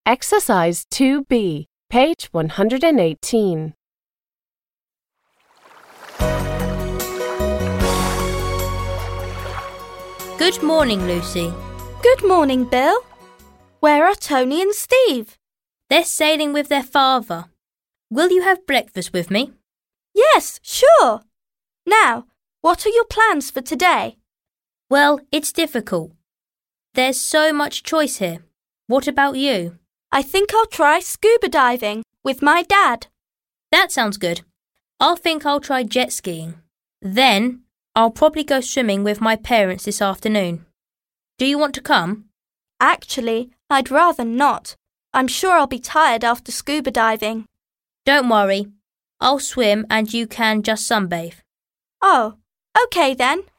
Exercise 2B, page 118. Good morning, Lucy. Good morning, Bill. Where are Tony and Steve? They're sailing with their father. Will you have breakfast with me? Yes, sure. Now, what are your plans for today? Well, it's difficult. There's so much choice here. What about you? I think I'll try scuba diving with my dad. That sounds good. I'll try jet skiing. Then, I'll probably go swimming with my parents this afternoon. Do you want to come? Actually, I'd rather not. I'm sure I'll be tired after scuba diving. Don't worry. I'll swim and you can just sunbathe. Oh, okay then.